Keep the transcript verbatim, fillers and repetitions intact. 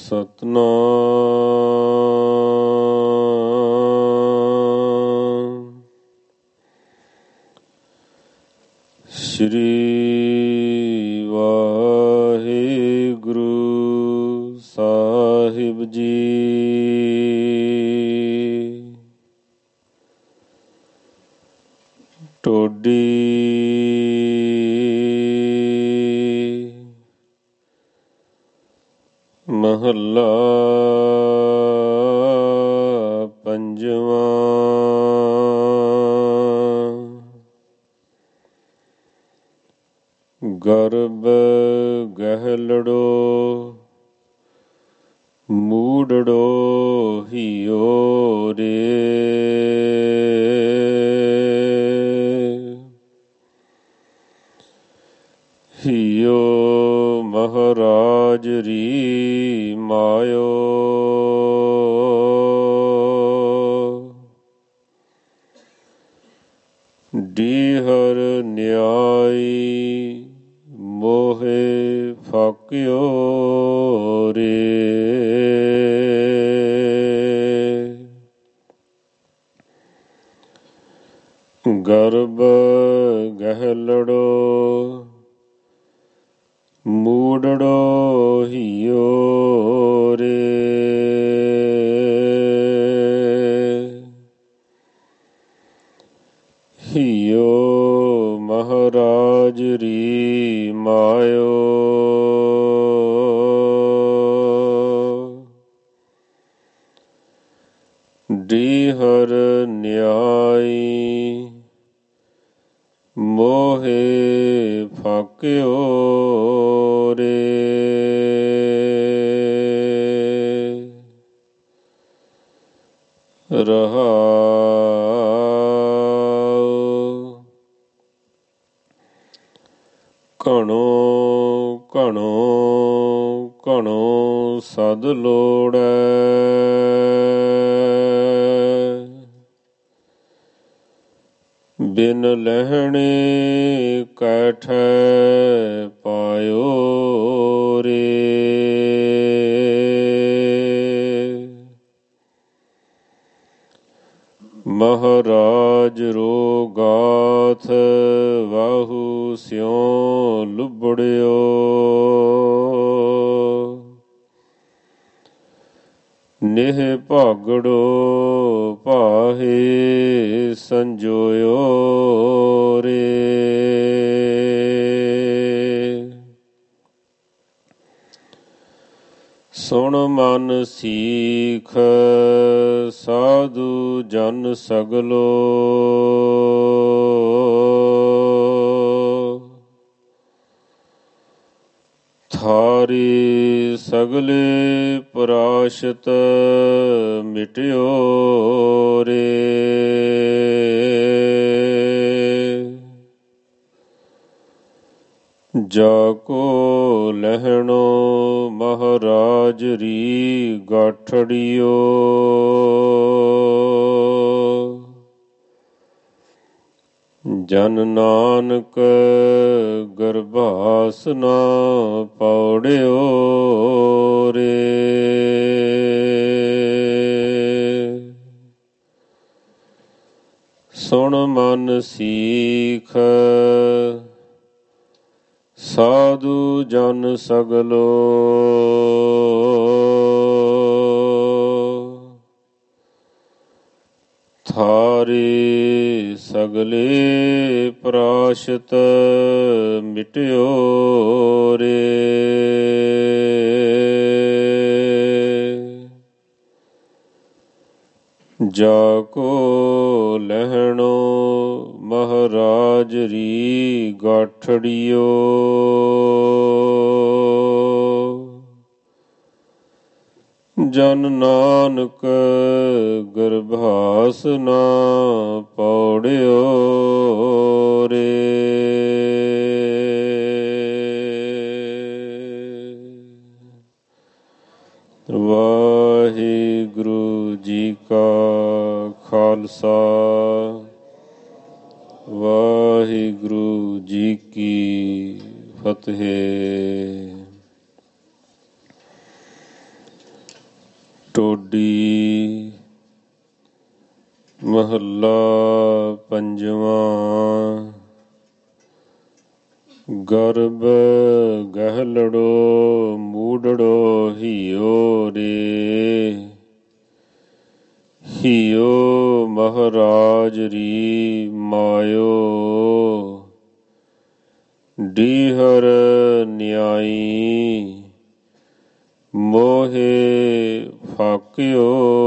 ਸਤਨਾਮ ਸ਼੍ਰੀ ਵਾਹਿਗੁਰੂ ਸਾਹਿਬ ਜੀ। ਟੋਡੀ ਮਹੱਲਾ ਪੰਜਵਾਂ। ਗਰਭ ਗਹਿਲੜੋ ਮੂੜੜੋ ਹੀਓ ਰੇ। ਹੀਓ ਮਹਾਰਾਜ ਰੀ ਮਾਇਓ। ਡੀਹਰ ਨਿਆਈ ਮੋਹੇ ਫਾਕਿਓ ਰੇ। ਗਰਭ ਗਹਿਲੜੋ ਮੂੜੜੋ ਹੀਓ ਰੇ। ਹੀਓ ਮਹਾਰਾਜ ਰੀ ਮਾਇਓ। ਡੀਹਰ ਨਿਆਈ ਮੋਹੇ ਫਾਕਿਓ ਰੇ। ਰਹਾਉ। ਘਣੋ ਘਣੋ ਘਣੋ ਸਦ ਲੋੜੈ। ਬਿਨ ਲਹਿਣੇ ਕੈਠੈ ਪਾਇਓ ਰੇ। ਮਹਾਰਾਜ ਰੋਗਾਥ ਵਾਹੂ ਸਿਉ ਲੁਬੜਿਓ। ਨਿਹ ਭਾਗੜੋ ਪਾਹੇ ਸੰਜੋਇਓ ਰੇ। ਸੁਣ ਮਨ ਸੀਖ ਸਾਧੂ ਜਨ ਸਗਲੋ। ਥਾਰੀ ਸਗਲੇ ਪ੍ਰਾਸ਼ਤ ਮਿਟਿਓ ਰੇ। ਜਾ ਕੋ ਲਹਿਣੋ ਮਹਾਰਾਜ ਰੀ ਗਾਠੜਿਓ। ਜਨ ਨਾਨਕ ਗਰਭਾਸ ਨਾ ਪੌੜਿਓ ਰੇ। ਸੁਣ ਮਨ ਸੀਖ ਸਾਧੂ ਜਨ ਸਗਲੋ। ਥਾਰੇ ਸਗਲੇ ਪ੍ਰਾਸ਼ਤ ਮਿਟਿਓ ਰੇ। ਜਾ ਕੋ ਲਹਿਣੋ ਮਹਾਰਾਜ ਰੀ ਗਾਠੜਿਓ। ਜਨ ਨਾਨਕ ਗਰਭਾਸ ਨਾ ਪੌੜਿਓ ਰੇ। ਵਾਹਿਗੁਰੂ ਜੀ ਕਾ ਖਾਲਸਾ ਵਾਹਿਗੁਰੂ ਜੀ ਕੀ ਫਤਿਹ। ਟੋਡੀ। ਮਹੱਲਾ ਪੰਜਵਾਂ। ਗਰਭ ਗਹਿਲੜੋ ਮੂਡੜੋ ਹੀਓ ਰੇ। ਹੀਓ ਮਹਾਰਾਜ ਰੀ ਮਾਇਓ। ਡੀਹਰ ਨਿਆਈ ਮੋਹੇ ਫਾਕਿਓ